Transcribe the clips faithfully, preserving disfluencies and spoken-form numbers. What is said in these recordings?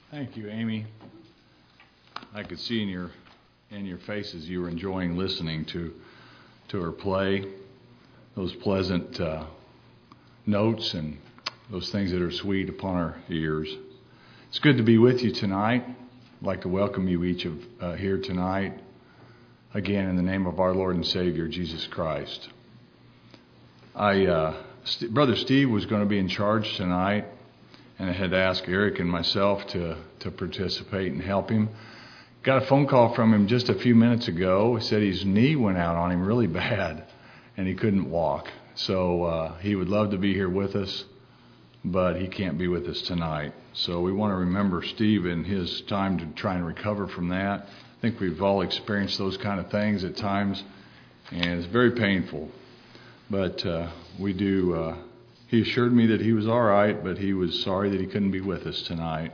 Thank you, Amy. I could see in your in your faces you were enjoying listening to to her play, those pleasant uh, notes and those things that are sweet upon our ears. It's good to be with you tonight. I'd like to welcome you each of uh, here tonight, again in the name of our Lord and Savior, Jesus Christ. I, uh, St- Brother Steve was going to be in charge tonight, and I had asked Eric and myself to, to participate and help him. Got a phone call from him just a few minutes ago. He said his knee went out on him really bad, and he couldn't walk. So uh, he would love to be here with us, but he can't be with us tonight. So we want to remember Steve in his time to try and recover from that. I think we've all experienced those kind of things at times, and it's very painful. But uh, we do, uh, he assured me that he was all right, but he was sorry that he couldn't be with us tonight.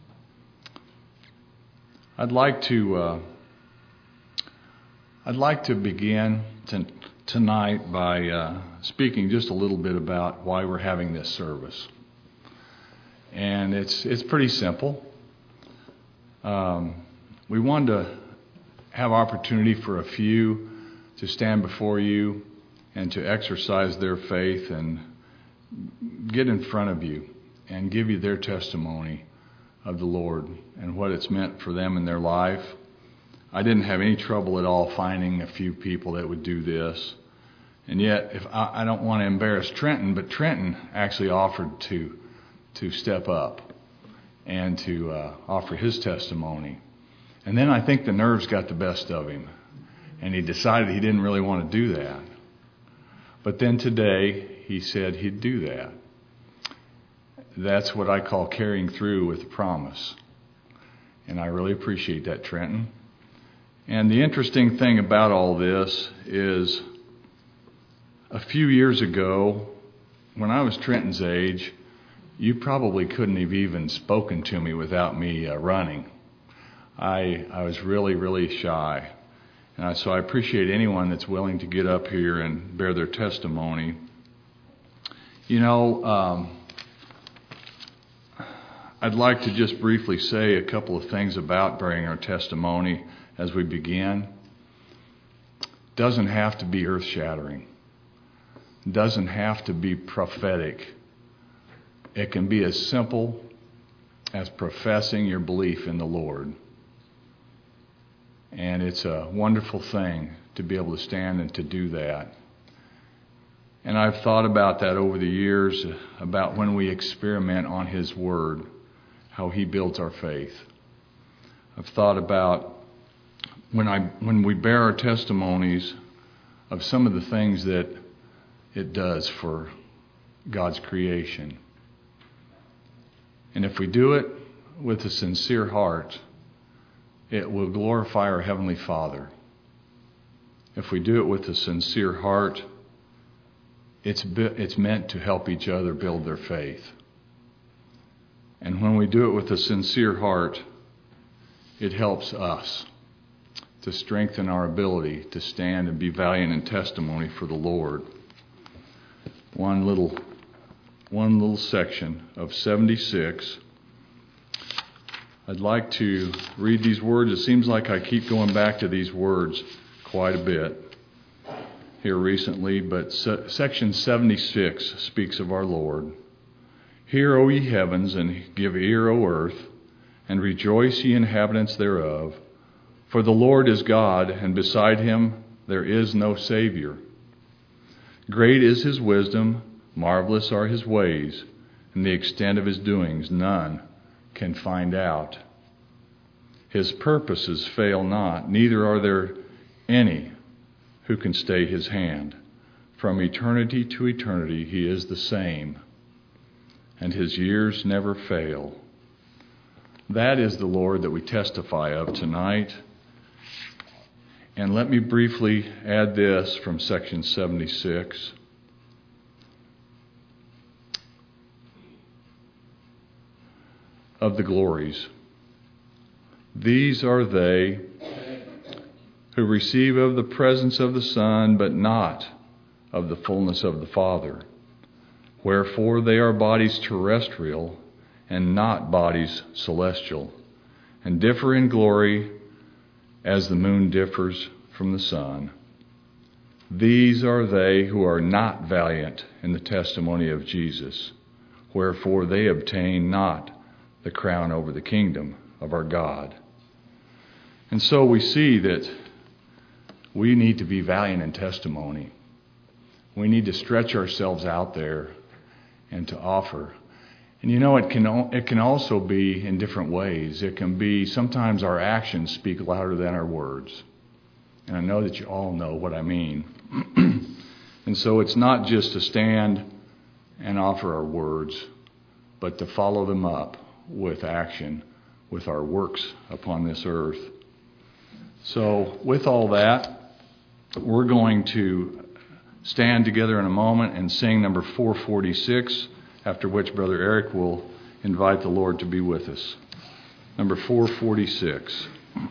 I'd like to, uh, I'd like to begin t- tonight by uh, speaking just a little bit about why we're having this service. And it's it's pretty simple. Um, we wanted to have opportunity for a few to stand before you and to exercise their faith and get in front of you and give you their testimony of the Lord and what it's meant for them in their life. I didn't have any trouble at all finding a few people that would do this. And yet, if I, I don't want to embarrass Trenton, but Trenton actually offered to to step up and to uh, offer his testimony. And then I think the nerves got the best of him, and he decided he didn't really want to do that. But then today, he said he'd do that. That's what I call carrying through with a promise. And I really appreciate that, Trenton. And the interesting thing about all this is a few years ago, when I was Trenton's age, you probably couldn't have even spoken to me without me uh, running. I I was really, really shy. And I, so I appreciate anyone that's willing to get up here and bear their testimony. You know, um, I'd like to just briefly say a couple of things about bearing our testimony as we begin. It doesn't have to be earth-shattering. It doesn't have to be prophetic. It can be as simple as professing your belief in the Lord. And it's a wonderful thing to be able to stand and to do that. And I've thought about that over the years, about when we experiment on His Word, how He builds our faith. I've thought about when I when we bear our testimonies of some of the things that it does for God's creation. And if we do it with a sincere heart, it will glorify our Heavenly Father. If we do it with a sincere heart, it's it's meant to help each other build their faith. And when we do it with a sincere heart, it helps us to strengthen our ability to stand and be valiant in testimony for the Lord. One little one little section of seventy-six. I'd like to read these words. It seems like I keep going back to these words quite a bit here recently, but se- section seventy-six speaks of our Lord. Hear, O ye heavens, and give ear, O earth, and rejoice, ye inhabitants thereof. For the Lord is God, and beside him there is no Savior. Great is his wisdom, marvelous are his ways, and the extent of his doings none can find out. His purposes fail not, neither are there any who can stay his hand. From eternity to eternity he is the same, and his years never fail. That is the Lord that we testify of tonight. And let me briefly add this from section seventy-six. Of the glories. These are they who receive of the presence of the Son, but not of the fullness of the Father. Wherefore they are bodies terrestrial, and not bodies celestial, and differ in glory as the moon differs from the sun. These are they who are not valiant in the testimony of Jesus, wherefore they obtain not the crown over the kingdom of our God. And so we see that we need to be valiant in testimony. We need to stretch ourselves out there and to offer. And you know, it can it can also be in different ways. It can be sometimes our actions speak louder than our words. And I know that you all know what I mean. And so it's not just to stand and offer our words, but to follow them up with action, with our works upon this earth. So with all that, we're going to stand together in a moment and sing number four forty-six, after which Brother Eric will invite the Lord to be with us. Number four forty-six.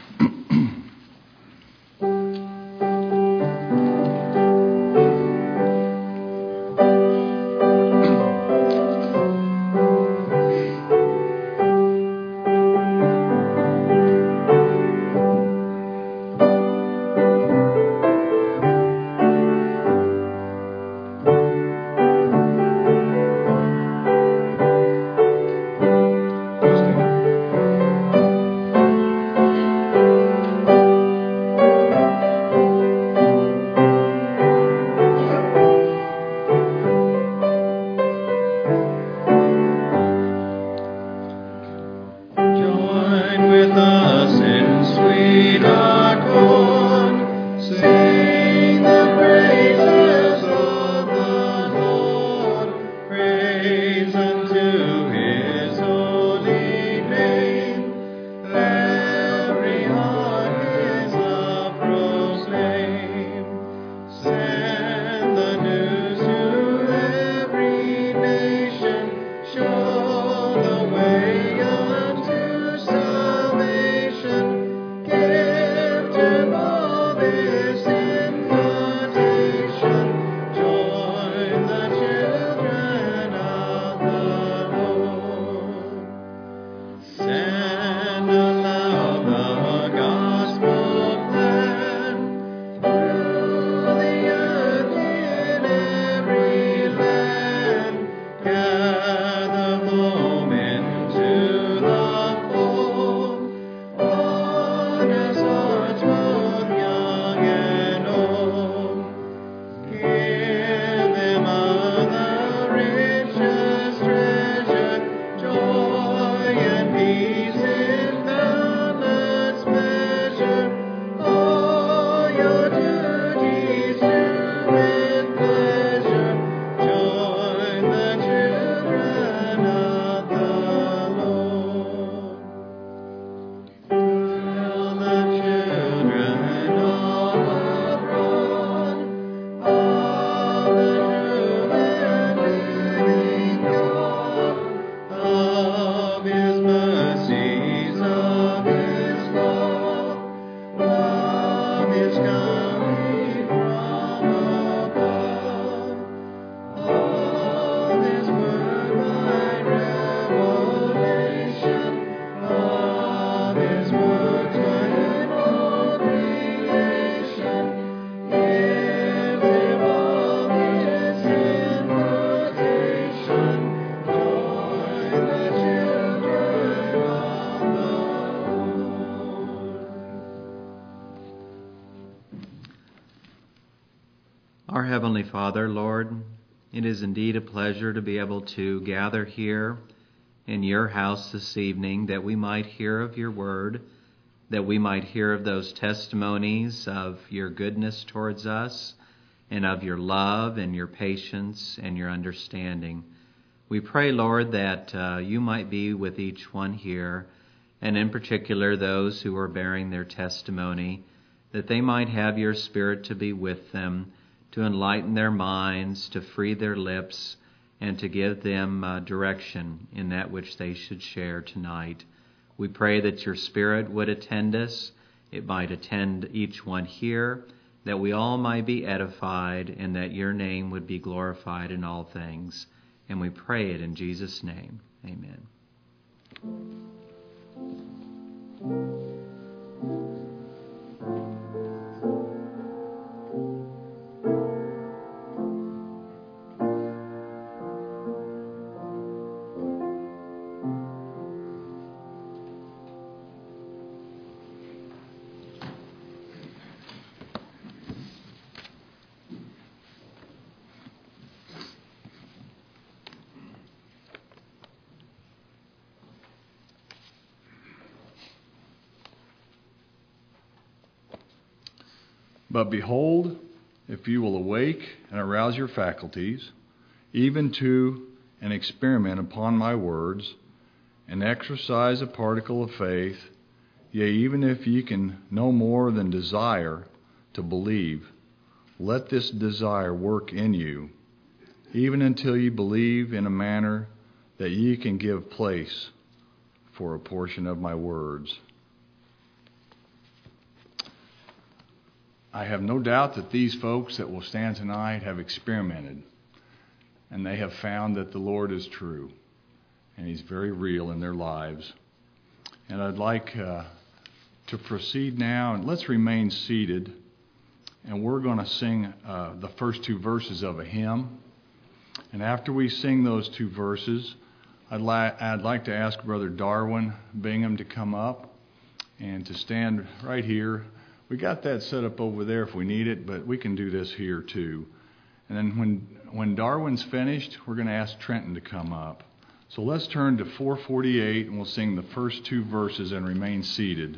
Our Heavenly Father, Lord, it is indeed a pleasure to be able to gather here in your house this evening, that we might hear of your word, that we might hear of those testimonies of your goodness towards us, and of your love and your patience and your understanding. We pray, Lord, that uh, you might be with each one here, and in particular those who are bearing their testimony, that they might have your Spirit to be with them, to enlighten their minds, to free their lips, and to give them uh, direction in that which they should share tonight. We pray that your Spirit would attend us, it might attend each one here, that we all might be edified, and that your name would be glorified in all things. And we pray it in Jesus' name. Amen. But behold, if you will awake and arouse your faculties, even to an experiment upon my words, and exercise a particle of faith, yea, even if ye can no more than desire to believe, let this desire work in you, even until ye believe in a manner that ye can give place for a portion of my words. I have no doubt that these folks that will stand tonight have experimented, and they have found that the Lord is true, and He's very real in their lives. And I'd like uh, to proceed now, and let's remain seated, and we're going to sing uh, the first two verses of a hymn. And after we sing those two verses, I'd, li- I'd like to ask Brother Darwin Bingham to come up and to stand right here. We got that set up over there if we need it, but we can do this here too. And then when when Darwin's finished, we're going to ask Trenton to come up. So let's turn to four forty-eight, and we'll sing the first two verses and remain seated.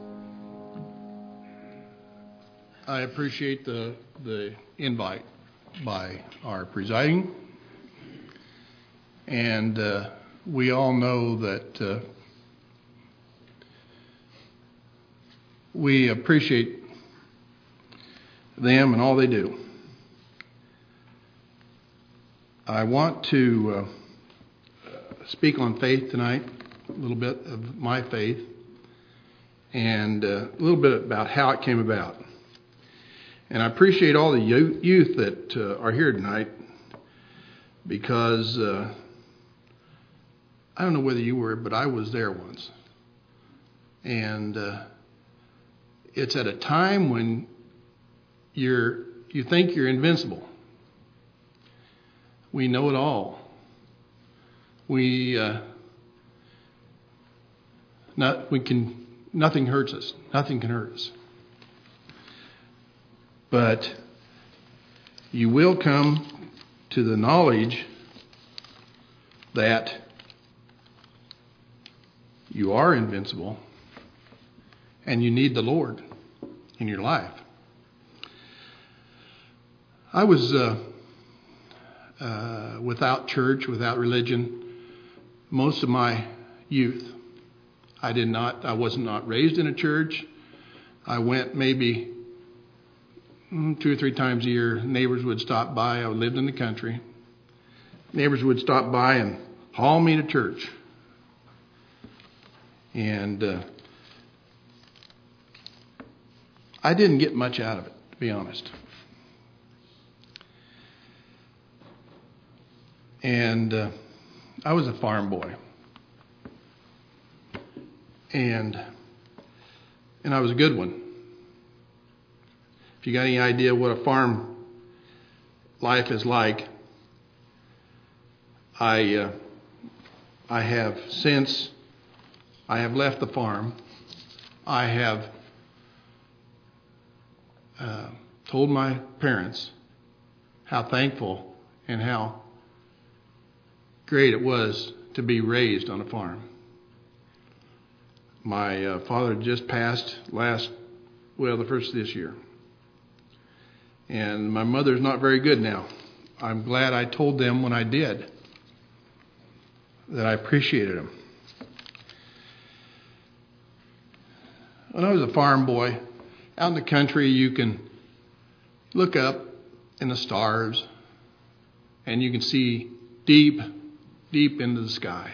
I appreciate the the invite by our presiding. And uh, we all know that uh, we appreciate them and all they do. I want to uh, speak on faith tonight, a little bit of my faith, and uh, a little bit about how it came about. And I appreciate all the youth that uh, are here tonight, because uh, I don't know whether you were, but I was there once. And uh, it's at a time when you're you think you're invincible. We know it all. We uh, not we can nothing hurts us. Nothing can hurt us. But you will come to the knowledge that you are invincible and you need the Lord in your life. I was uh, uh, without church, without religion, most of my youth. I did not. I was not raised in a church. I went maybe two or three times a year. Neighbors would stop by. I lived in the country. Neighbors would stop by and haul me to church. And uh, I didn't get much out of it, to be honest. And uh, I was a farm boy. And and I was a good one. If you got any idea what a farm life is like, I uh, I have since I have left the farm, I have uh, told my parents how thankful and how great it was to be raised on a farm. My uh, father just passed last, well, the first of this year. And my mother's not very good now. I'm glad I told them when I did that I appreciated them. When I was a farm boy, out in the country, you can look up in the stars and you can see deep, deep into the sky.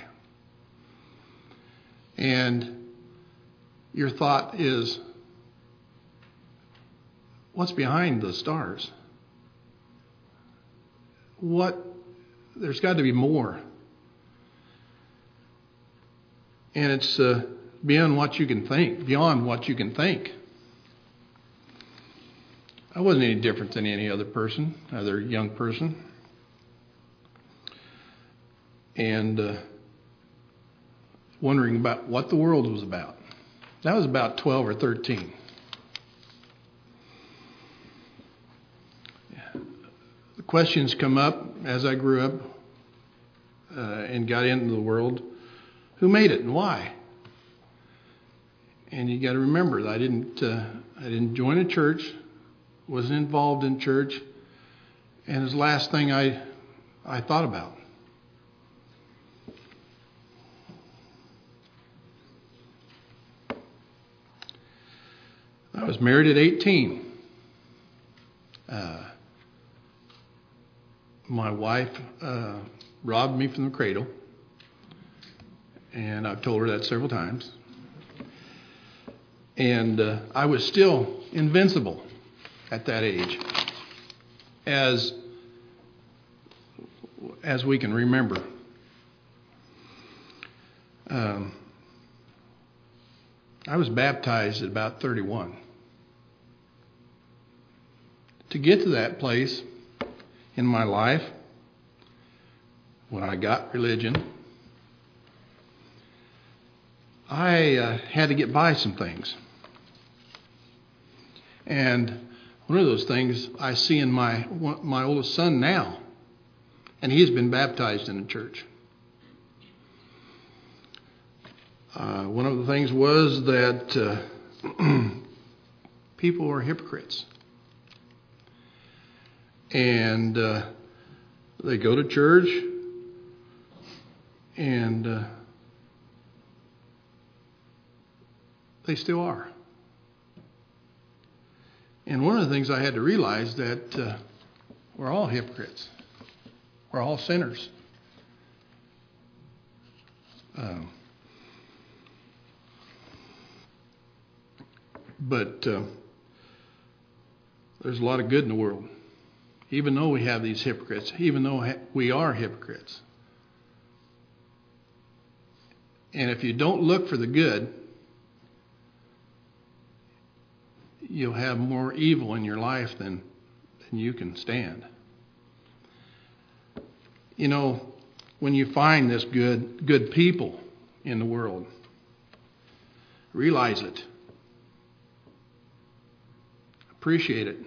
And your thought is, what's behind the stars? What? There's got to be more. And it's uh, beyond what you can think, beyond what you can think. I wasn't any different than any other person, other young person. And uh, wondering about what the world was about. That was about twelve or thirteen. The questions come up as I grew up uh, and got into the world. Who made it and why? And you got to remember that I didn't. Uh, I didn't join a church. Wasn't involved in church. And it's the last thing I I thought about. I was married at eighteen. Uh, my wife uh, robbed me from the cradle, and I've told her that several times. And uh, I was still invincible at that age, as as we can remember. Um, I was baptized at about thirty-one. To get to that place in my life, when I got religion, I uh, had to get by some things. And one of those things I see in my my oldest son now, and he's been baptized in a church. Uh, one of the things was that uh, people were hypocrites. And uh, they go to church, and uh, they still are. And one of the things I had to realize that uh, we're all hypocrites. We're all sinners. Um, but uh, there's a lot of good in the world. Even though we have these hypocrites, even though ha- we are hypocrites. And if you don't look for the good, you'll have more evil in your life than, than you can stand. You know, when you find this good, good people in the world, realize it. Appreciate it.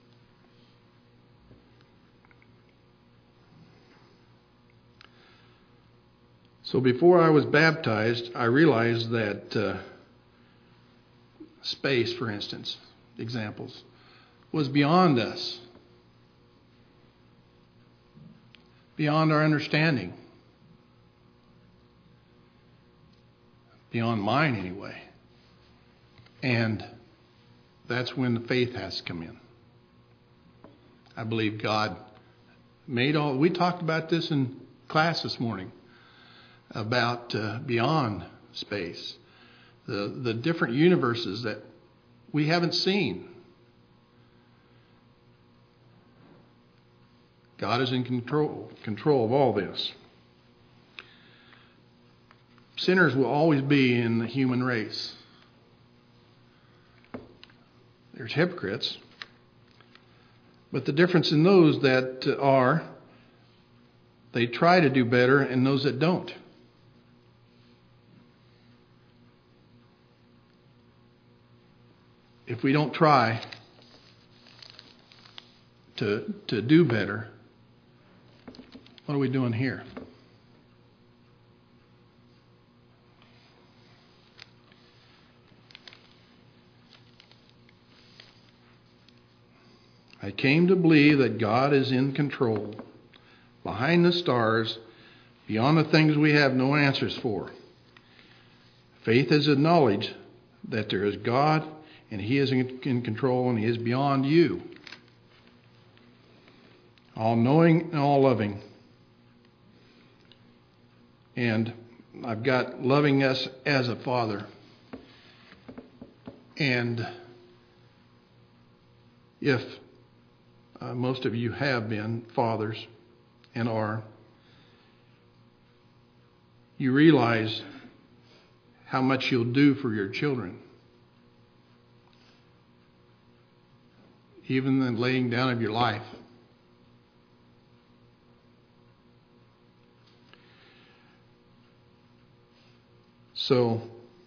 So before I was baptized, I realized that uh, space, for instance, examples, was beyond us, beyond our understanding, beyond mine anyway. And that's when the faith has to come in. I believe God made all, we talked about this in class this morning, about uh, beyond space, the the different universes that we haven't seen. God is in control control of all this. Sinners will always be in the human race. There's hypocrites, but the difference in those that are, they try to do better, and those that don't. If we don't try to to do better, what are we doing here? I came to believe that God is in control, behind the stars, beyond the things we have no answers for. Faith is a knowledge that there is God, and He is in control, and He is beyond you. All-knowing and all-loving. And I've got loving us as a father. And if uh, most of you have been fathers and are, you realize how much you'll do for your children. Even the laying down of your life. So,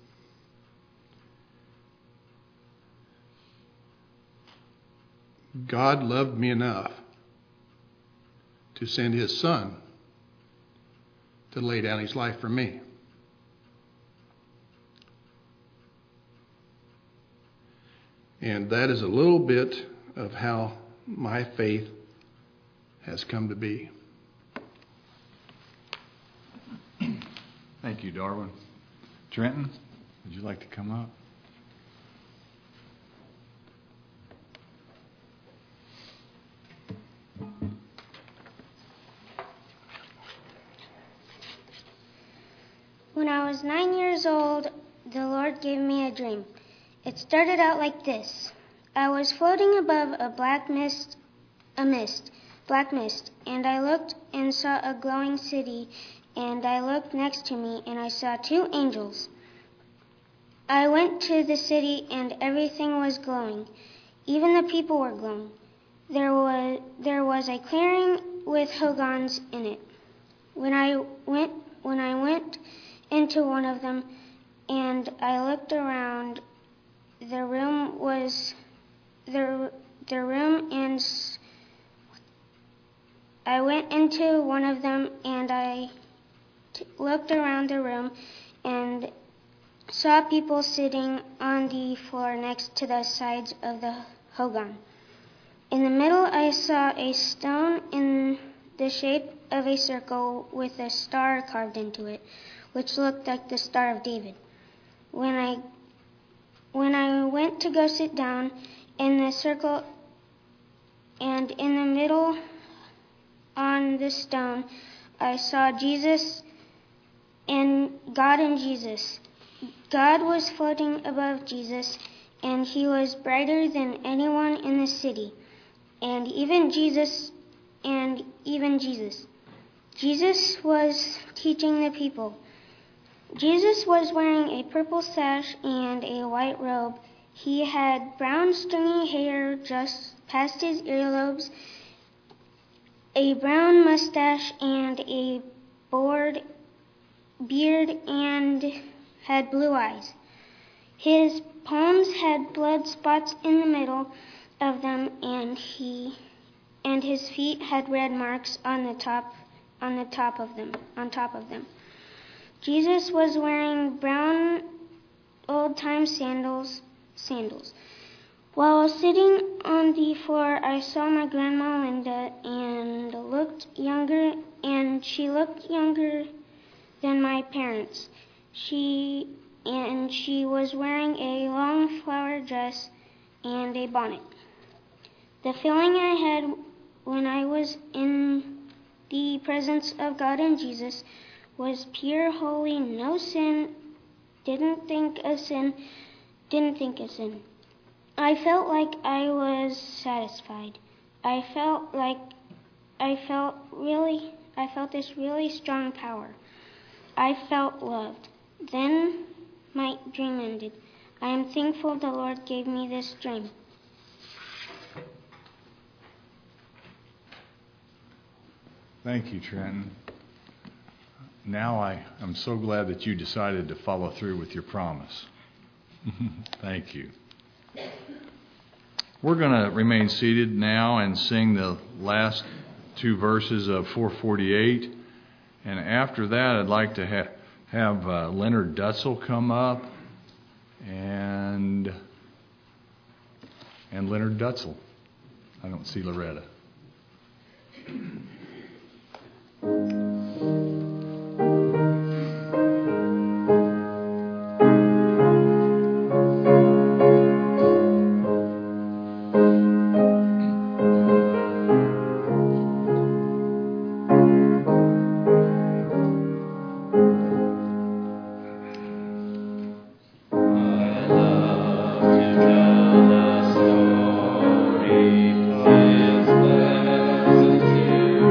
God loved me enough to send His Son to lay down His life for me. And that is a little bit of how my faith has come to be. Thank you, Darwin. Trenton, would you like to come up? When I was nine years old, the Lord gave me a dream. It started out like this. I was floating above a black mist, a mist, black mist, and I looked and saw a glowing city, and I looked next to me, and I saw two angels. I went to the city, and everything was glowing. Even the people were glowing. There was there was a clearing with hogans in it. When I went when I went into one of them, and I looked around, the room was the the room and I went into one of them, and I t- looked around the room and saw people sitting on the floor next to the sides of the hogan. In the middle I saw a stone in the shape of a circle with a star carved into it, which looked like the Star of David. When I when I went to go sit down in the circle, and in the middle on the stone, I saw Jesus and God and Jesus. God was floating above Jesus, and he was brighter than anyone in the city, and even Jesus, and even Jesus. Jesus was teaching the people. Jesus was wearing a purple sash and a white robe. He had brown stringy hair just past his earlobes, a brown mustache and a bored beard, and had blue eyes. His palms had blood spots in the middle of them, and he and his feet had red marks on the top on the top of them on top of them. Jesus was wearing brown old-time sandals sandals. While sitting on the floor, I saw my grandma Linda, and looked younger, and she looked younger than my parents. She and she was wearing a long flower dress and a bonnet. The feeling I had when I was in the presence of God and Jesus was pure, holy, no sin, didn't think of sin, didn't think of sin. I felt like I was satisfied. I felt like I felt really, I felt this really strong power. I felt loved. Then my dream ended. I am thankful the Lord gave me this dream. Thank you, Trenton. Now I am so glad that you decided to follow through with your promise. Thank you. We're going to remain seated now and sing the last two verses of four forty-eight. And after that, I'd like to ha- have uh, Leonard Dutzel come up and and Leonard Dutzel. I don't see Loretta. Story, his presence here.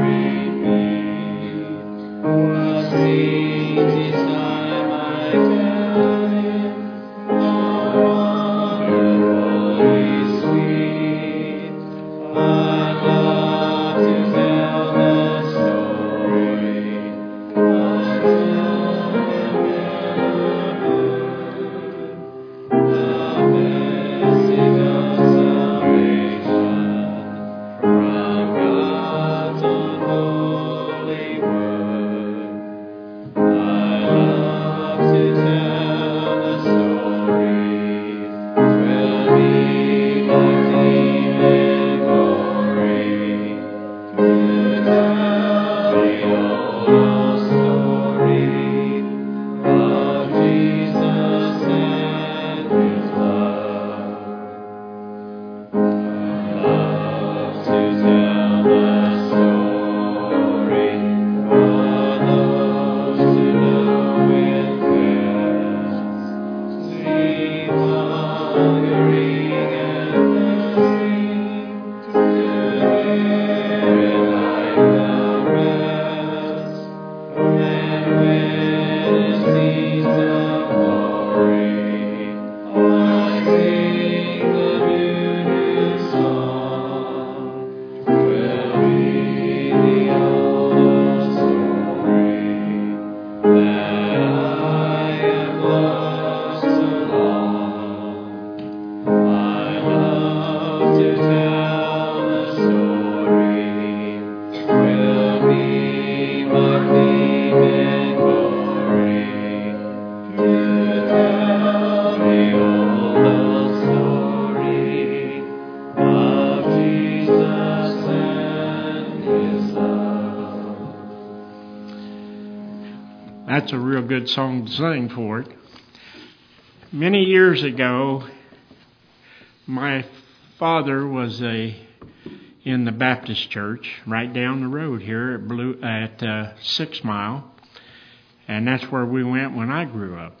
That's a real good song to sing for it. Many years ago, my father was a in the Baptist church right down the road here at Blue at uh, Six Mile, and that's where we went when I grew up.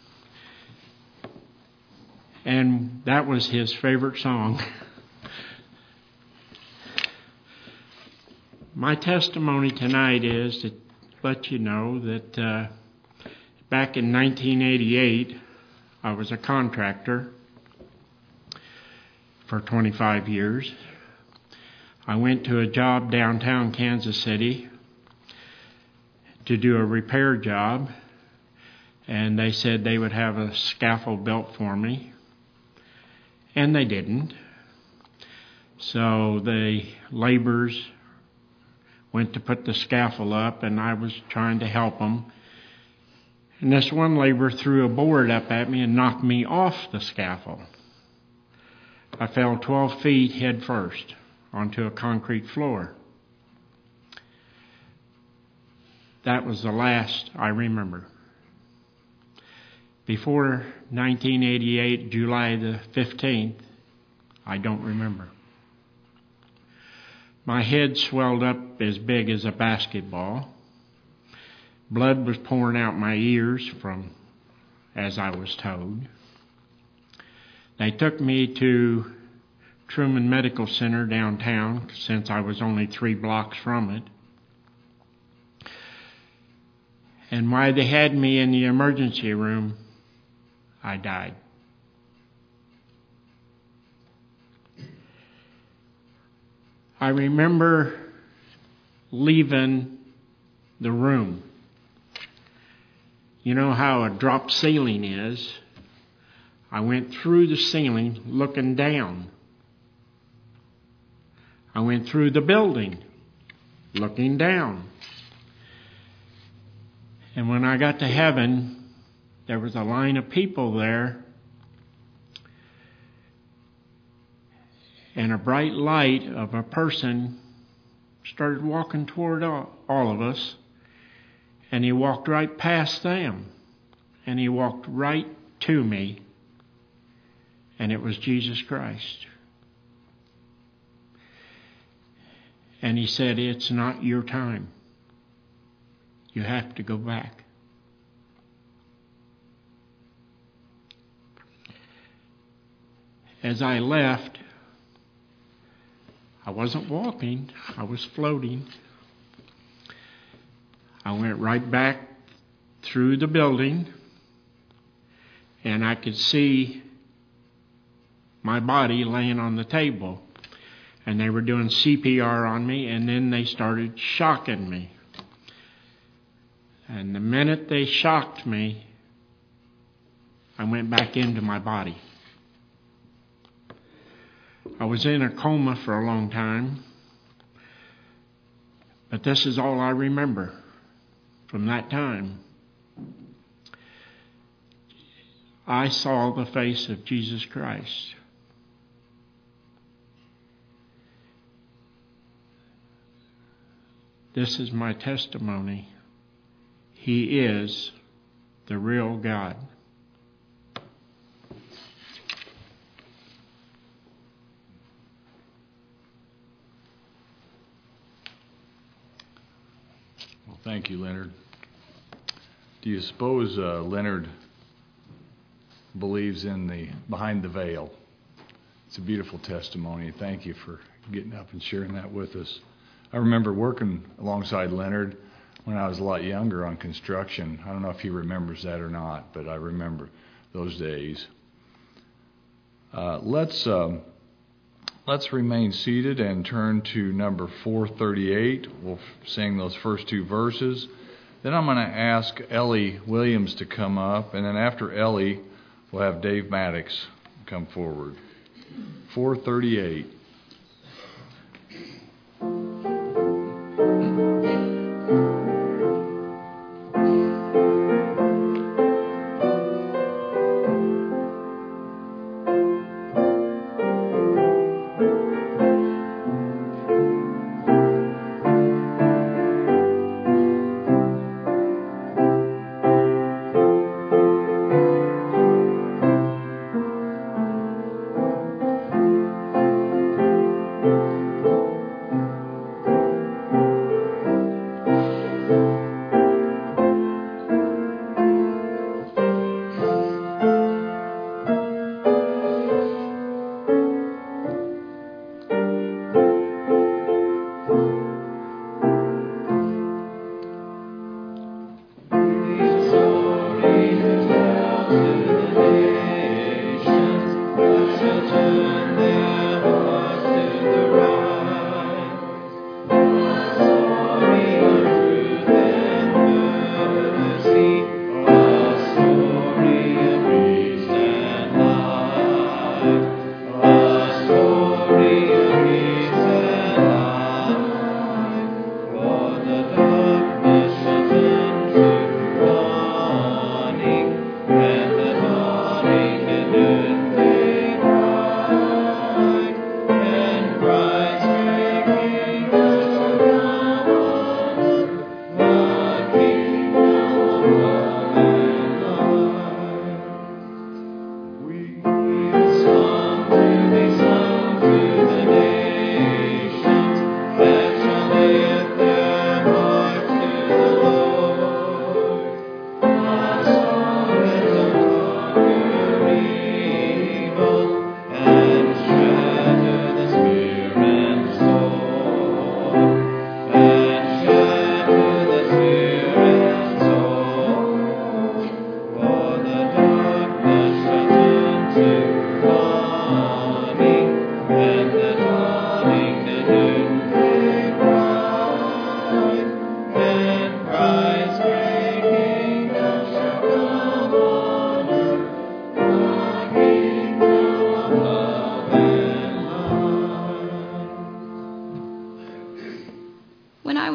And that was his favorite song. My testimony tonight is to let you know that uh, back in nineteen eighty-eight, I was a contractor for twenty-five years. I went to a job downtown Kansas City to do a repair job, and they said they would have a scaffold built for me, and they didn't. So the laborers went to put the scaffold up, and I was trying to help them. And this one laborer threw a board up at me and knocked me off the scaffold. I fell twelve feet head first onto a concrete floor. That was the last I remember. Before nineteen eighty-eight, July the fifteenth, I don't remember. My head swelled up as big as a basketball. Blood was pouring out my ears from, as I was told. They took me to Truman Medical Center downtown, since I was only three blocks from it. And while they had me in the emergency room, I died. I remember leaving the room. You know how a drop ceiling is? I went through the ceiling looking down. I went through the building looking down. And when I got to heaven, there was a line of people there, and a bright light of a person started walking toward all, all of us, and he walked right past them, and he walked right to me, and it was Jesus Christ. And he said, "It's not your time. You have to go back." As I left, I wasn't walking, I was floating. I went right back through the building, and I could see my body laying on the table. And they were doing C P R on me, and then they started shocking me. And the minute they shocked me, I went back into my body. I was in a coma for a long time, but this is all I remember from that time. I saw the face of Jesus Christ. This is my testimony. He is the real God. Well, thank you, Leonard. Do you suppose uh, Leonard believes in the behind the veil? It's a beautiful testimony. Thank you for getting up and sharing that with us. I remember working alongside Leonard when I was a lot younger on construction. I don't know if he remembers that or not, but I remember those days. Uh, let's um, let's remain seated and turn to number four thirty-eight. We'll sing those first two verses. Then I'm going to ask Ellie Williams to come up, and then after Ellie, we'll have Dave Maddox come forward. four thirty-eight.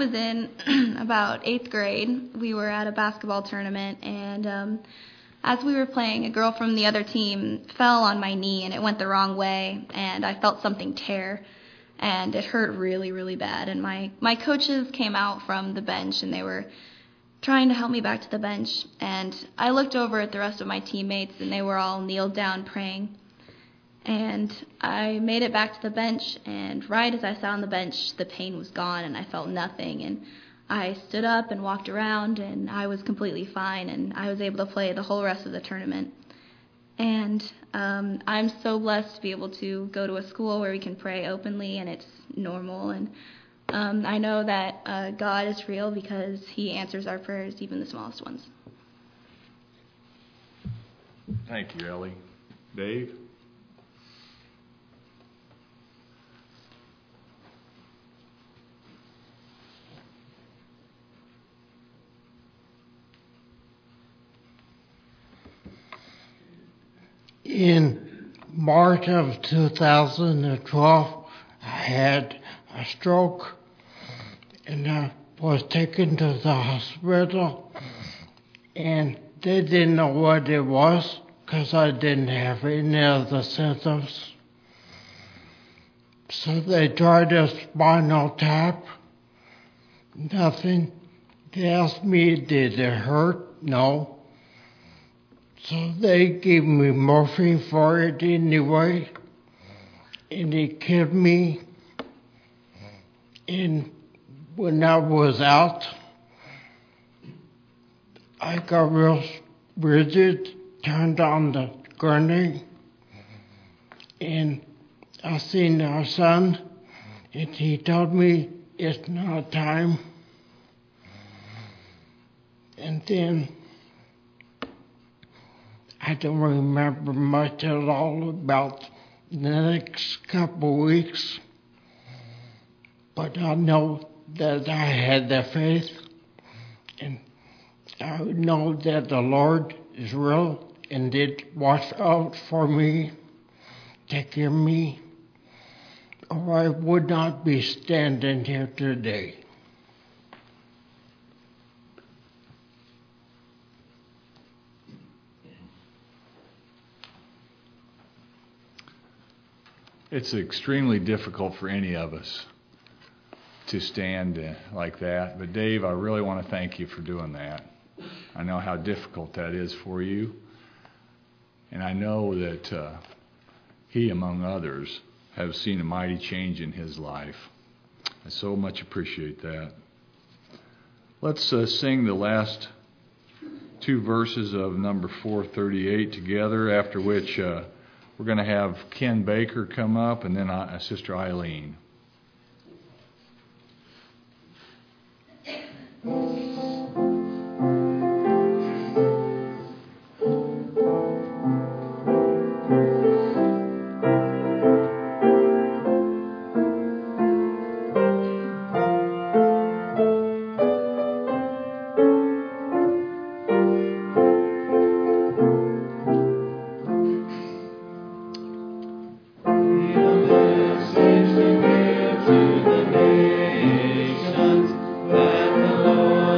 was in about eighth grade, we were at a basketball tournament, and um, as we were playing, a girl from the other team fell on my knee, and it went the wrong way, and I felt something tear, and it hurt really, really bad. And my, my coaches came out from the bench, and they were trying to help me back to the bench, and I looked over at the rest of my teammates, and they were all kneeled down praying. And I made it back to the bench, and right as I sat on the bench, the pain was gone, and I felt nothing. And I stood up and walked around, and I was completely fine, and I was able to play the whole rest of the tournament. And um, I'm so blessed to be able to go to a school where we can pray openly, and it's normal. And um, I know that uh, God is real because He answers our prayers, even the smallest ones. Thank you, Ellie. Dave? In March of two thousand twelve, I had a stroke, and I was taken to the hospital, and they didn't know what it was because I didn't have any of the symptoms. So they tried a spinal tap. Nothing. They asked me, did it hurt? No. So they gave me morphine for it anyway, and it killed me. And when I was out, I got real rigid, turned on the gurney, and I seen our son, and he told me it's not time. And then I don't remember much at all about the next couple weeks, but I know that I had the faith, and I know that the Lord is real and did watch out for me, take care of me, or I would not be standing here today. It's extremely difficult for any of us to stand uh, like that. But Dave, I really want to thank you for doing that. I know how difficult that is for you. And I know that uh, he, among others, have seen a mighty change in his life. I so much appreciate that. Let's uh, sing the last two verses of number four thirty-eight together, after which uh, we're going to have Ken Baker come up, and then uh, Sister Eileen. To the nations that the Lord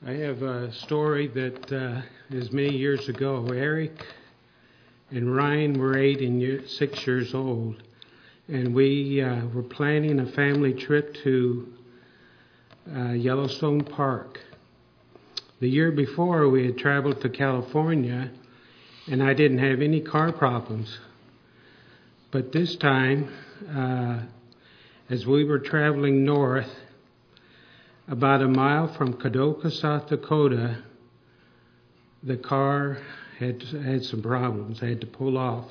I have a story that uh, is many years ago. Eric and Ryan were eight and year, six years old, and we uh, were planning a family trip to uh, Yellowstone Park. The year before, we had traveled to California, and I didn't have any car problems. But this time, uh, as we were traveling north, about a mile from Kadoka, South Dakota, the car had had some problems. I had to pull off.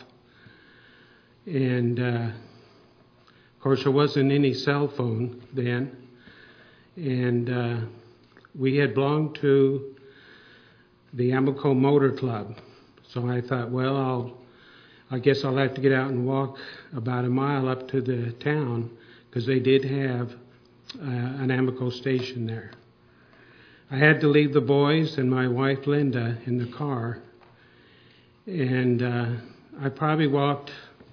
And, uh, of course, there wasn't any cell phone then. And uh, we had belonged to the Amoco Motor Club. So I thought, well, I'll, I guess I'll have to get out and walk about a mile up to the town, because they did have uh, an Amoco station there. I had to leave the boys and my wife Linda in the car, and uh, I probably walked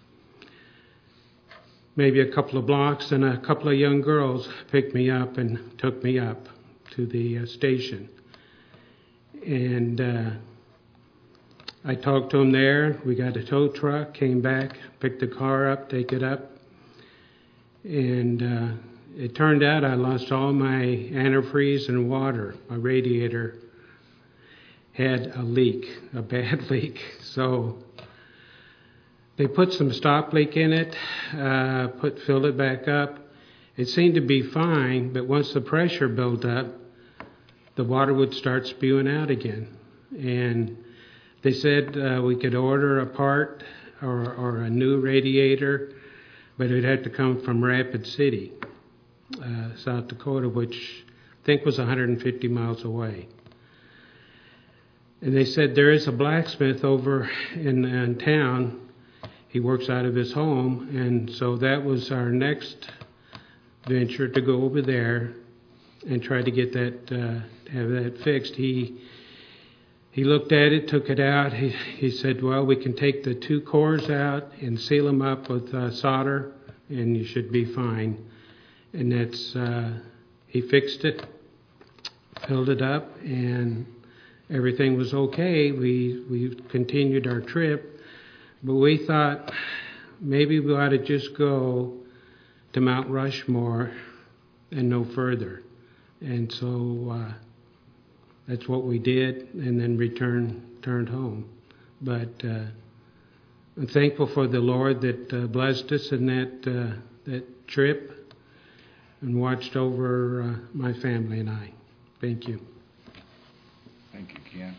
maybe a couple of blocks, and a couple of young girls picked me up and took me up to the uh, station. And uh, I talked to them there. We got a tow truck, came back, picked the car up, take it up, and uh, it turned out I lost all my antifreeze and water. My radiator had a leak, a bad leak. So they put some stop leak in it, uh, put filled it back up. It seemed to be fine, but once the pressure built up, the water would start spewing out again. And they said uh, we could order a part or, or a new radiator, but it would have to come from Rapid City, uh, South Dakota, which I think was one hundred fifty miles away. And they said there is a blacksmith over in, in town. He works out of his home, and so that was our next venture, to go over there and try to get that, uh, have that fixed. He he looked at it, took it out. He he said, well, we can take the two cores out and seal them up with uh, solder, and you should be fine. And that's uh, he fixed it, filled it up, and everything was okay. We we continued our trip, but we thought maybe we ought to just go to Mount Rushmore and no further. And so uh, that's what we did, and then returned returned home. But uh, I'm thankful for the Lord that uh, blessed us in that uh, that trip and watched over uh, my family and I. Thank you. Thank you, Ken.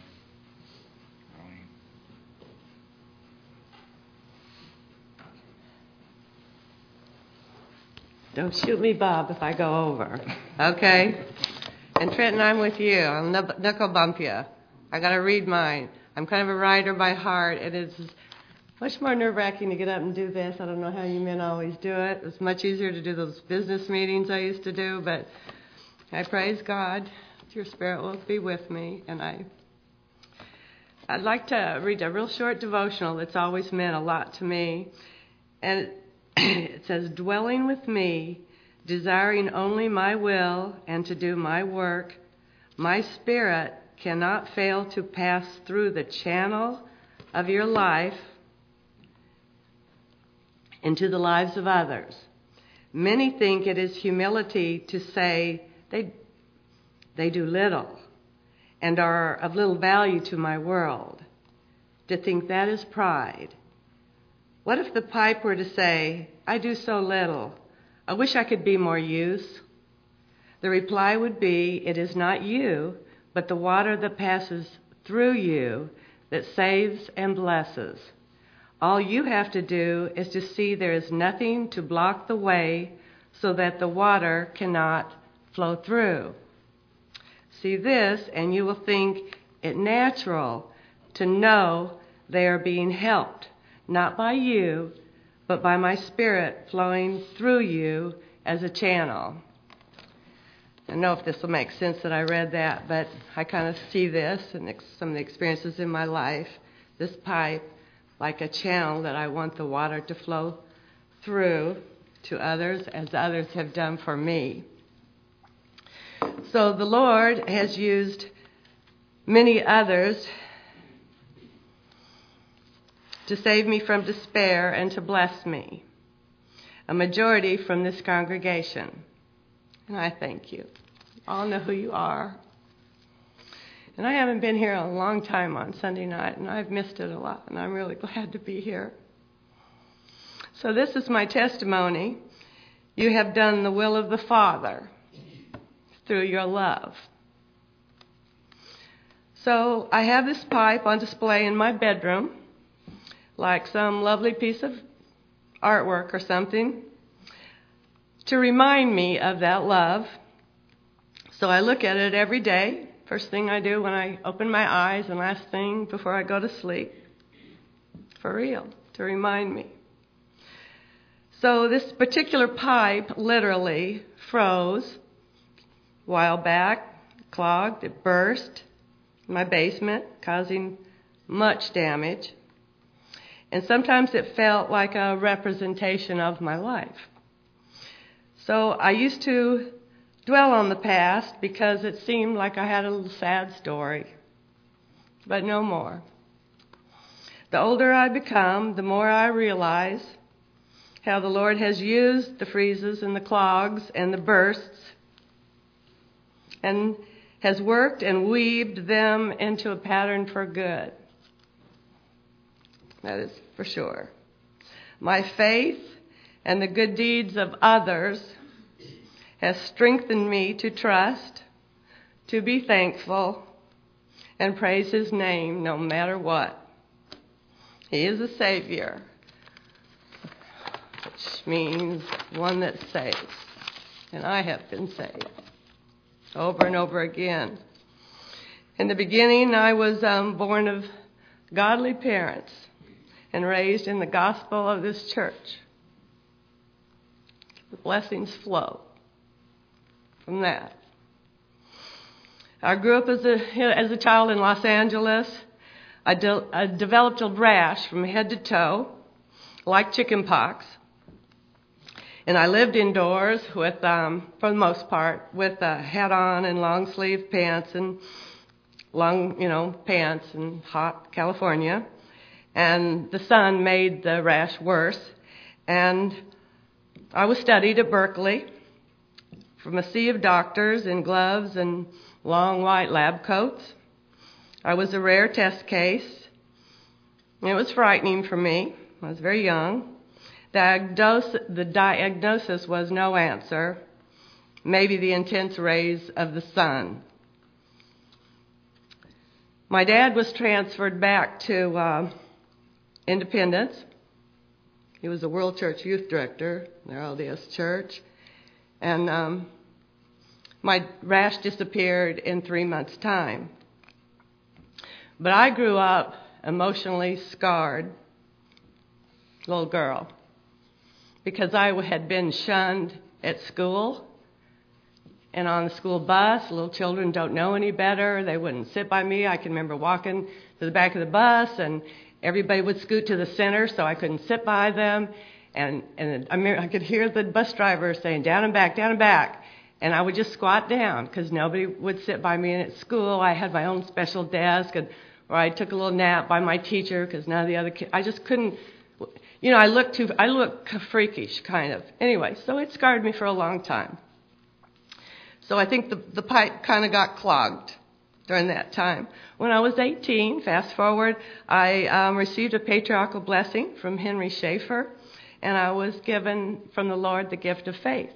Don't shoot me, Bob, if I go over. Okay? And Trenton, I'm with you. I'll knuckle bump you. I got to read mine. I'm kind of a writer by heart, and it's much more nerve-wracking to get up and do this. I don't know how you men always do it. It's much easier to do those business meetings I used to do, but I praise God. Your spirit will be with me, and I, I'd like to read a real short devotional that's always meant a lot to me. And it, it says, dwelling with me, desiring only my will and to do my work, my spirit cannot fail to pass through the channel of your life into the lives of others. Many think it is humility to say they they do little and are of little value to my world. To think that is pride. What if the pipe were to say, I do so little, I wish I could be more use? The reply would be, it is not you, but the water that passes through you that saves and blesses. All you have to do is to see there is nothing to block the way so that the water cannot flow through. See this, and you will think it natural to know they are being helped, not by you, but by my spirit flowing through you as a channel. I don't know if this will make sense that I read that, but I kind of see this and some of the experiences in my life, this pipe, like a channel that I want the water to flow through to others as others have done for me. So the Lord has used many others to save me from despair and to bless me. A majority from this congregation. And I thank you. All know who you are. And I haven't been here a long time on Sunday night, and I've missed it a lot, and I'm really glad to be here. So this is my testimony. You have done the will of the Father through your love. So I have this pipe on display in my bedroom, like some lovely piece of artwork or something, to remind me of that love. So I look at it every day. First thing I do when I open my eyes and last thing before I go to sleep. For real, to remind me. So this particular pipe literally froze a while back, clogged, it burst in my basement, causing much damage. And sometimes it felt like a representation of my life. So I used to dwell on the past because it seemed like I had a little sad story. But no more. The older I become, the more I realize how the Lord has used the freezes and the clogs and the bursts and has worked and weaved them into a pattern for good. That is for sure. My faith and the good deeds of others has strengthened me to trust, to be thankful, and praise His name no matter what. He is a Savior, which means one that saves. And I have been saved over and over again. In the beginning, I was um, born of godly parents and raised in the gospel of this church. The blessings flow from that. I grew up as a as a child in Los Angeles. I, de- I developed a rash from head to toe, like chicken pox. And I lived indoors with, um, for the most part, with a hat on and long sleeve pants and long, you know, pants in hot California. And the sun made the rash worse. And I was studied at Berkeley from a sea of doctors in gloves and long white lab coats. I was a rare test case. It was frightening for me. I was very young. Diagnos- the diagnosis was no answer. Maybe the intense rays of the sun. My dad was transferred back to uh, Independence. He was a World Church Youth Director, their L D S church. And um, my rash disappeared in three months' time. But I grew up emotionally scarred little girl because I had been shunned at school and on the school bus. Little children don't know any better. They wouldn't sit by me. I can remember walking to the back of the bus and everybody would scoot to the center so I couldn't sit by them. And, and I, remember I could hear the bus driver saying, down and back, down and back. And I would just squat down because nobody would sit by me. And at school, I had my own special desk, and or I took a little nap by my teacher because none of the other kids, I just couldn't, you know, I looked too, I looked freakish, kind of. Anyway, so it scarred me for a long time. So I think the, the pipe kind of got clogged during that time. When I was eighteen, fast forward, I um, received a patriarchal blessing from Henry Schaefer, and I was given from the Lord the gift of faith.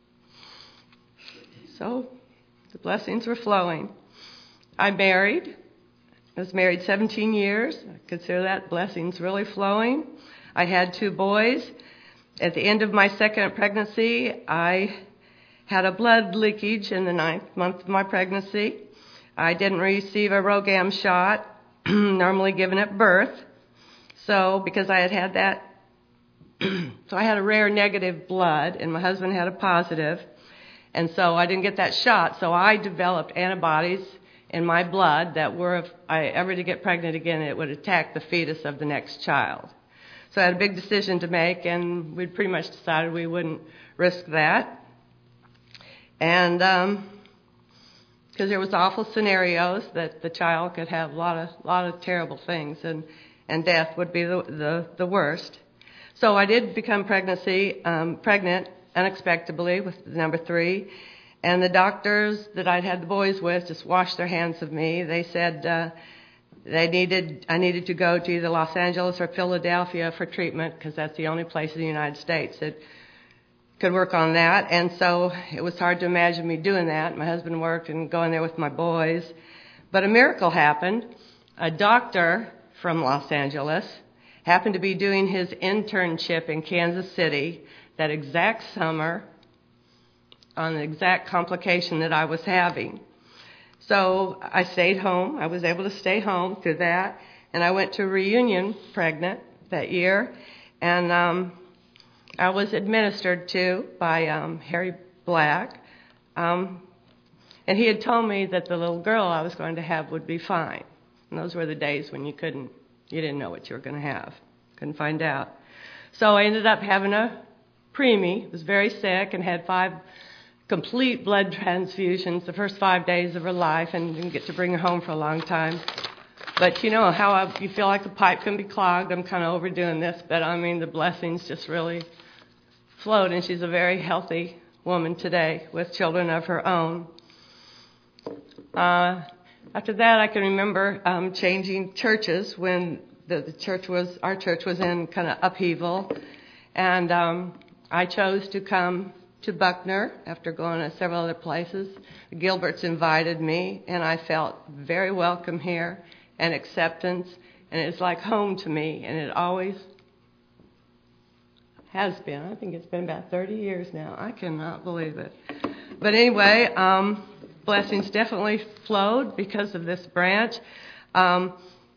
So the blessings were flowing. I married. I was married seventeen years. I consider that blessings really flowing. I had two boys. At the end of my second pregnancy, I had a blood leakage in the ninth month of my pregnancy. I didn't receive a RhoGAM shot, normally given at birth. So because I had had that, so I had a rare negative blood, and my husband had a positive. And so I didn't get that shot. So I developed antibodies in my blood that were, if I ever to get pregnant again, it would attack the fetus of the next child. So I had a big decision to make, and we'd pretty much decided we wouldn't risk that. And um, because there was awful scenarios that the child could have a lot of lot of terrible things, and, and death would be the, the, the worst. So I did become pregnancy um, pregnant unexpectedly with number three, and the doctors that I'd had the boys with just washed their hands of me. They said uh, they needed I needed to go to either Los Angeles or Philadelphia for treatment, because that's the only place in the United States that could work on that. And so it was hard to imagine me doing that. My husband worked and going there with my boys. But a miracle happened. A doctor from Los Angeles happened to be doing his internship in Kansas City that exact summer on the exact complication that I was having. So I stayed home. I was able to stay home through that. And I went to a reunion pregnant that year. And um, I was administered to by um, Harry Black. Um, and he had told me that the little girl I was going to have would be fine. And those were the days when you couldn't, you didn't know what you were going to have. Couldn't find out. So I ended up having a preemie. Was very sick and had five complete blood transfusions the first five days of her life, and didn't get to bring her home for a long time. But you know how I, you feel like the pipe can be clogged. I'm kind of overdoing this, but I mean the blessings just really flowed, and she's a very healthy woman today with children of her own. Uh, after that, I can remember um, changing churches when the, the church was our church was in kind of upheaval, and um, I chose to come to Buckner after going to several other places. The Gilberts invited me, and I felt very welcome here and acceptance, and it's like home to me, and it always has been. I think it's been about thirty years now. I cannot believe it. But anyway, um, blessings definitely flowed because of this branch. Um,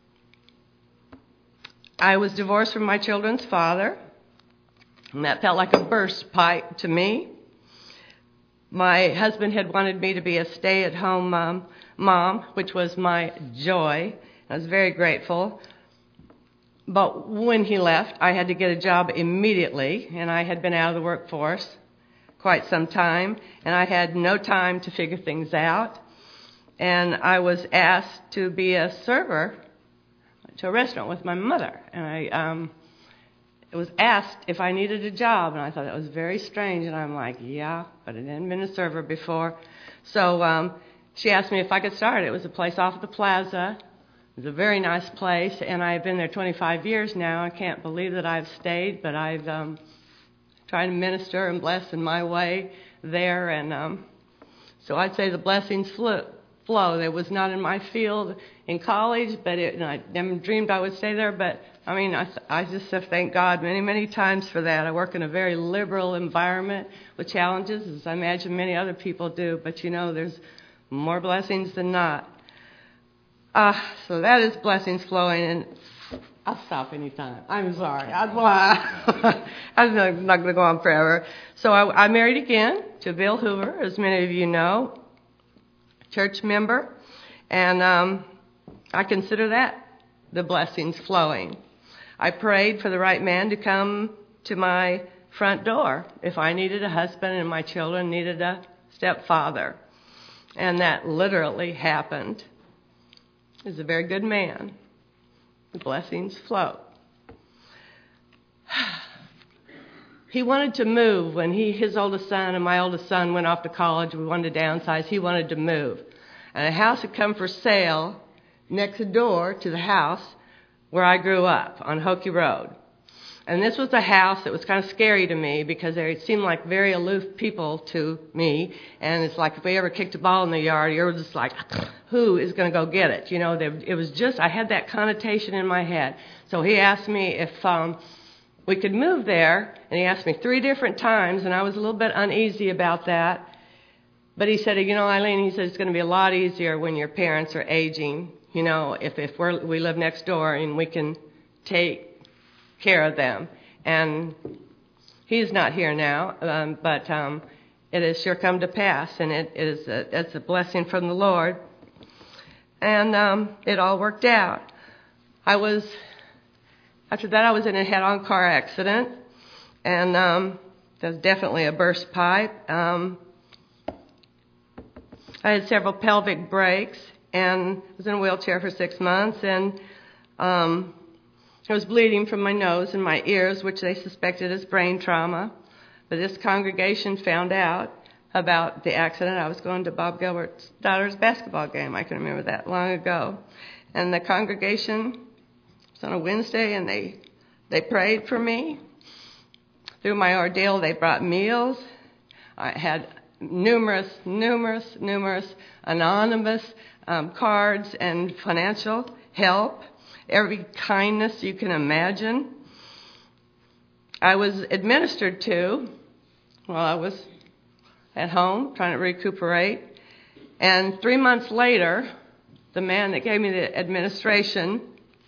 I was divorced from my children's father, and that felt like a burst pipe to me. My husband had wanted me to be a stay-at-home um, mom, which was my joy. I was very grateful. But when he left, I had to get a job immediately, and I had been out of the workforce quite some time, and I had no time to figure things out. And I was asked to be a server to a restaurant with my mother, and I um, was asked if I needed a job, and I thought that was very strange, and I'm like, yeah, but I hadn't been a server before. So um, she asked me if I could start. It was a place off of the plaza. It was a very nice place, and I've been there twenty-five years now. I can't believe that I've stayed, but I've um, tried to minister and bless in my way there, and um, so I'd say the blessings flew. flow. It was not in my field in college, but it, and I never dreamed I would stay there. But I mean, I, I just have thanked God many, many times for that. I work in a very liberal environment with challenges, as I imagine many other people do. But you know, there's more blessings than not. Uh, so that is blessings flowing, and I'll stop anytime. I'm sorry. I'm, I'm not going to go on forever. So I, I married again to Bill Hoover, as many of you know. Church member, and um, I consider that the blessings flowing. I prayed for the right man to come to my front door if I needed a husband and my children needed a stepfather, and that literally happened. He's a very good man. The blessings flow. He wanted to move when he, his oldest son and my oldest son went off to college. We wanted to downsize. He wanted to move. And a house had come for sale next door to the house where I grew up on Hokie Road. And this was a house that was kind of scary to me because they seemed like very aloof people to me. And it's like if we ever kicked a ball in the yard, you're just like, who is going to go get it? You know, it was just, I had that connotation in my head. So he asked me if um, we could move there. And he asked me three different times, and I was a little bit uneasy about that. But he said, you know, Eileen, he said, it's going to be a lot easier when your parents are aging, you know, if, if we're, we live next door and we can take care of them. And he's not here now, um, but um, it has sure come to pass, and it is a, it's a blessing from the Lord. And um, it all worked out. I was, after that, I was in a head-on car accident, and um, that was definitely a burst pipe. Um, I had several pelvic breaks and was in a wheelchair for six months. And um, I was bleeding from my nose and my ears, which they suspected as brain trauma. But this congregation found out about the accident. I was going to Bob Gilbert's daughter's basketball game. I can remember that long ago. And the congregation was on a Wednesday, and they they prayed for me. Through my ordeal, they brought meals. I had numerous, numerous, numerous anonymous um, cards and financial help, every kindness you can imagine. I was administered to while I was at home trying to recuperate. And three months later, the man that gave me the administration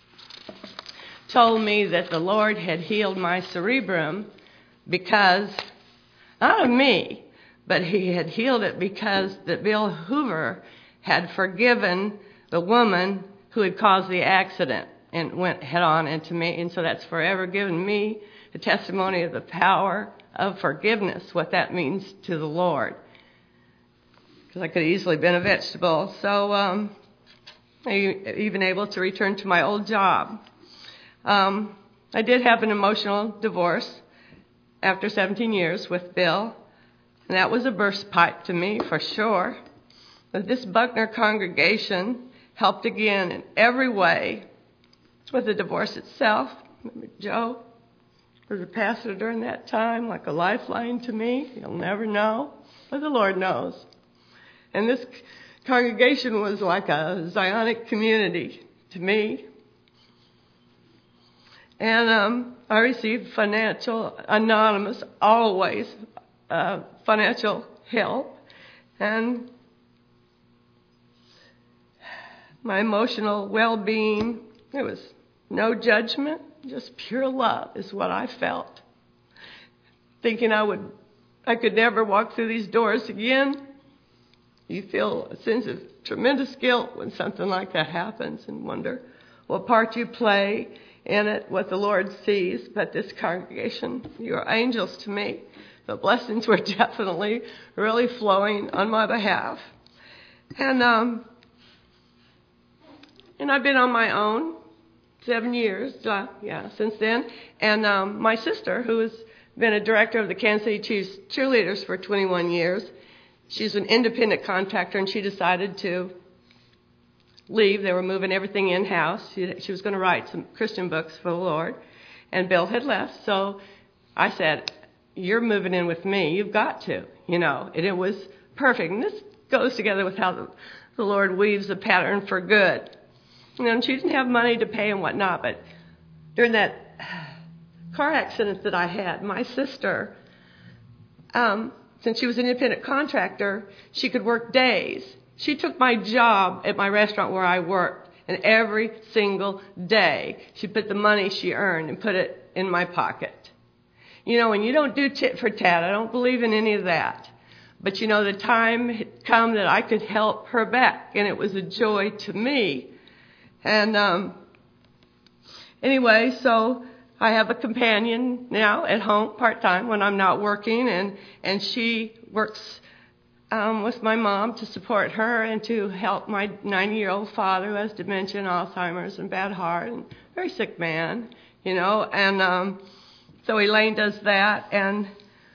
told me that the Lord had healed my cerebrum because, not of me, but he had healed it because that Bill Hoover had forgiven the woman who had caused the accident and went head on into me. And so that's forever given me a testimony of the power of forgiveness, what that means to the Lord. Because I could have easily been a vegetable. So um, I even able to return to my old job. Um, I did have an emotional divorce after seventeen years with Bill. And that was a burst pipe to me, for sure. But this Buckner congregation helped again in every way with the divorce itself. Remember Joe was a pastor during that time, like a lifeline to me. You'll never know, but the Lord knows. And this congregation was like a Zionic community to me. And um, I received financial, anonymous, always, uh, financial help. And my emotional well-being, there was no judgment, just pure love is what I felt. Thinking I would, I could never walk through these doors again. You feel a sense of tremendous guilt when something like that happens and wonder what part you play in it, what the Lord sees. But this congregation, you are angels to me. The blessings were definitely really flowing on my behalf. And um, and I've been on my own seven years, uh, yeah, since then. And um, my sister, who has been a director of the Kansas City Chiefs cheerleaders for twenty-one years, she's an independent contractor, and she decided to leave. They were moving everything in-house. She, she was going to write some Christian books for the Lord, and Bill had left. So I said, you're moving in with me. You've got to, you know. And it was perfect. And this goes together with how the, the Lord weaves a pattern for good. You know, and she didn't have money to pay and whatnot, but during that car accident that I had, my sister, um, since she was an independent contractor, she could work days. She took my job at my restaurant where I worked, and every single day she put the money she earned and put it in my pocket. You know, and you don't do tit for tat. I don't believe in any of that. But, you know, the time had come that I could help her back, and it was a joy to me. And um, anyway, so I have a companion now at home part-time when I'm not working, and, and she works um, with my mom to support her and to help my ninety-year-old father who has dementia and Alzheimer's and bad heart and very sick man, you know. And um, so Elaine does that. And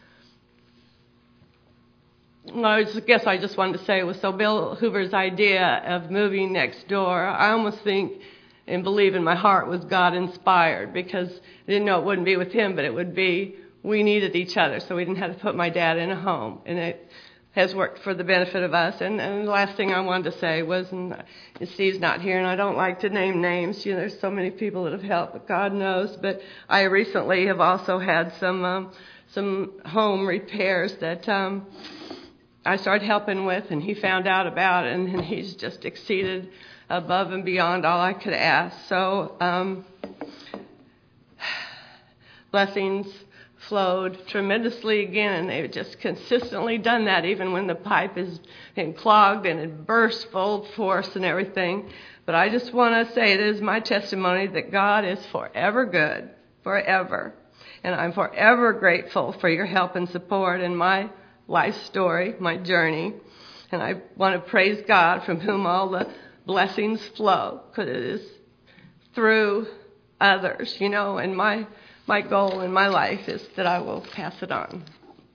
I guess I just wanted to say it was so Bill Hoover's idea of moving next door, I almost think and believe in my heart was God inspired, because I didn't know it wouldn't be with him, but it would be, we needed each other, so we didn't have to put my dad in a home. And it has worked for the benefit of us. And, and the last thing I wanted to say was, and Steve's not here, and I don't like to name names. You know, there's so many people that have helped, but God knows. But I recently have also had some um, some home repairs that um, I started helping with, and he found out about it, and, and he's just exceeded above and beyond all I could ask. So um, blessings flowed tremendously again, and they've just consistently done that, even when the pipe is been clogged and it burst full force and everything. But I just want to say it is my testimony that God is forever good, forever. And I'm forever grateful for your help and support in my life story, my journey. And I want to praise God from whom all the blessings flow, because it is through others, you know, and my, my goal in my life is that I will pass it on.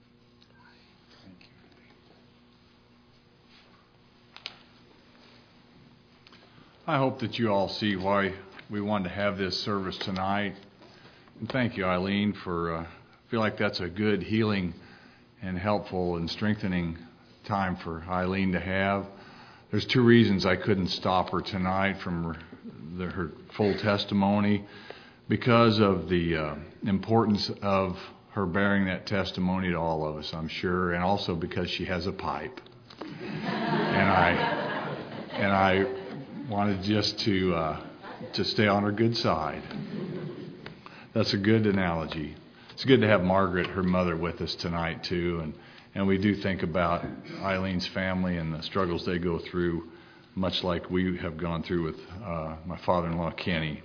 I hope that you all see why we wanted to have this service tonight. And thank you, Eileen, for, uh, I feel like that's a good healing and helpful and strengthening time for Eileen to have. There's two reasons I couldn't stop her tonight from her, the, her full testimony, because of the uh, importance of her bearing that testimony to all of us, I'm sure, and also because she has a pipe. and I and I wanted just to uh, to stay on her good side. That's a good analogy. It's good to have Margaret, her mother, with us tonight too, and and we do think about Eileen's family and the struggles they go through, much like we have gone through with uh, my father-in-law Kenny.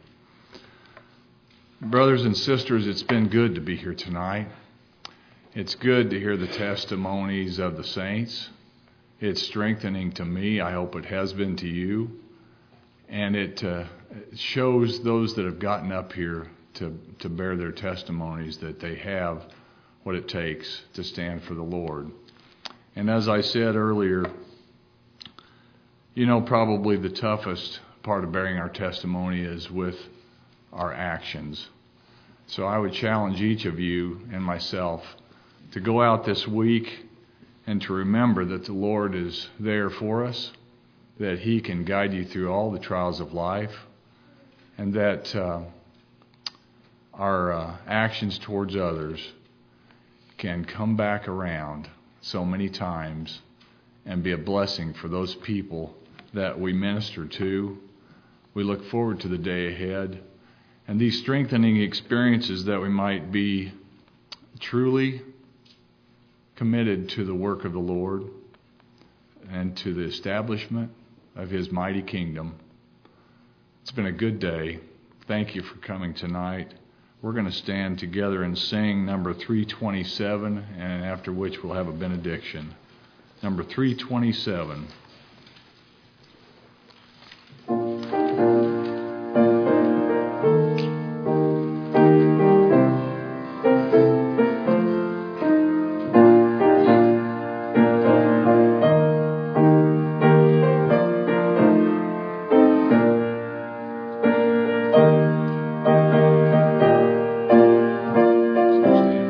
Brothers and sisters, it's been good to be here tonight. It's good to hear the testimonies of the saints. It's strengthening to me. I hope it has been to you. And it uh, shows those that have gotten up here to, to bear their testimonies that they have what it takes to stand for the Lord. And as I said earlier, you know, probably the toughest part of bearing our testimony is with our actions. So I would challenge each of you and myself to go out this week and to remember that the Lord is there for us, that He can guide you through all the trials of life, and that uh, our uh, actions towards others can come back around so many times and be a blessing for those people that we minister to. We look forward to the day ahead and these strengthening experiences that we might be truly committed to the work of the Lord and to the establishment of His mighty kingdom. It's been a good day. Thank you for coming tonight. We're going to stand together and sing number three twenty-seven, and after which we'll have a benediction. Number three twenty-seven.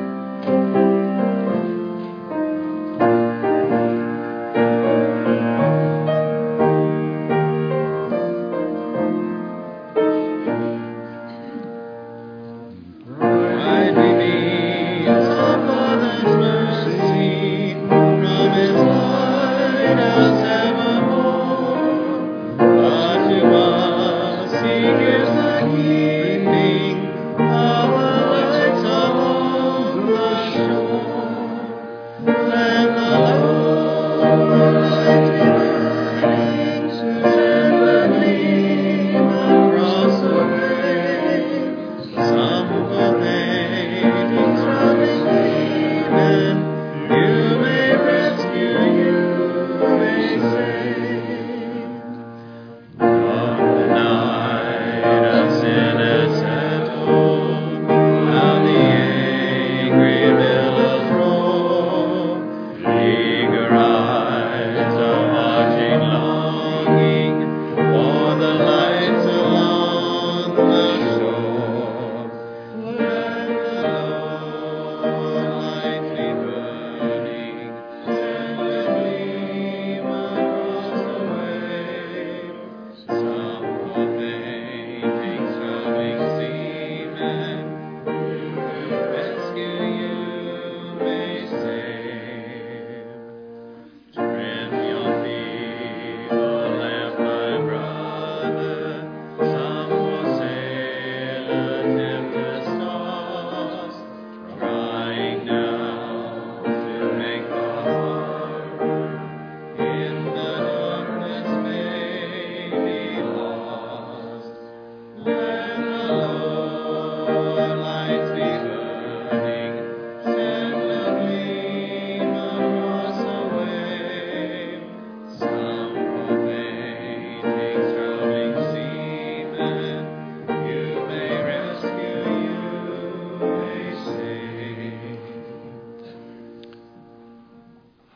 Thank you.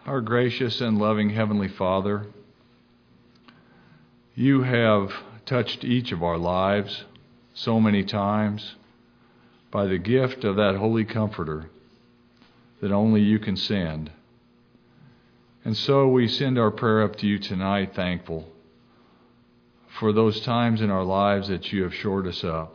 Our gracious and loving Heavenly Father, you have touched each of our lives so many times by the gift of that Holy Comforter that only you can send. And so we send our prayer up to you tonight, thankful for those times in our lives that you have shored us up.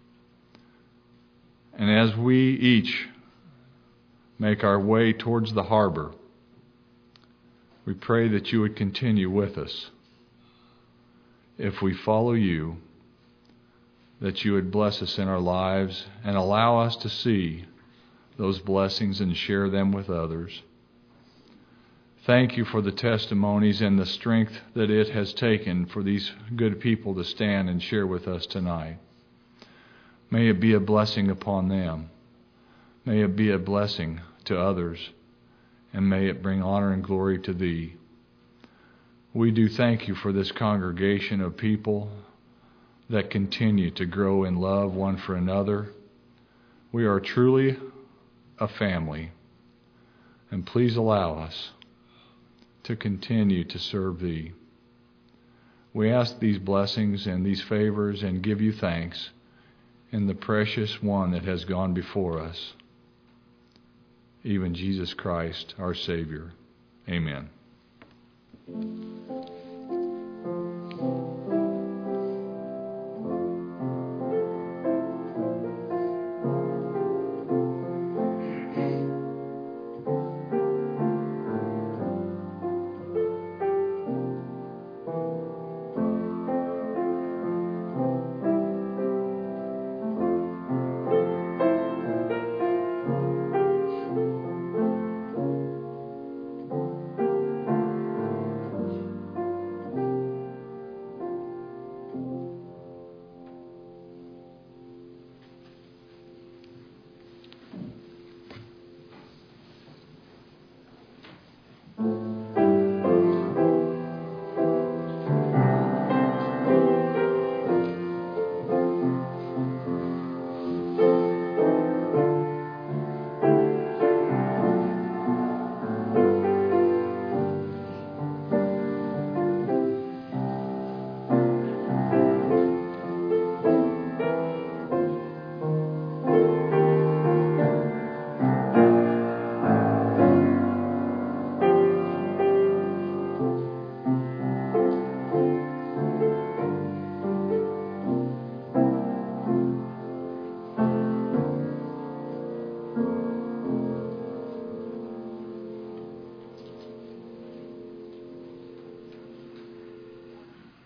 And as we each make our way towards the harbor, we pray that you would continue with us. If we follow you, that you would bless us in our lives and allow us to see those blessings and share them with others. Thank you for the testimonies and the strength that it has taken for these good people to stand and share with us tonight. May it be a blessing upon them. May it be a blessing to others. And may it bring honor and glory to Thee. We do thank you for this congregation of people that continue to grow in love one for another. We are truly a family. And please allow us to continue to serve Thee. We ask these blessings and these favors and give you thanks in the precious one that has gone before us, even Jesus Christ, our Savior. Amen.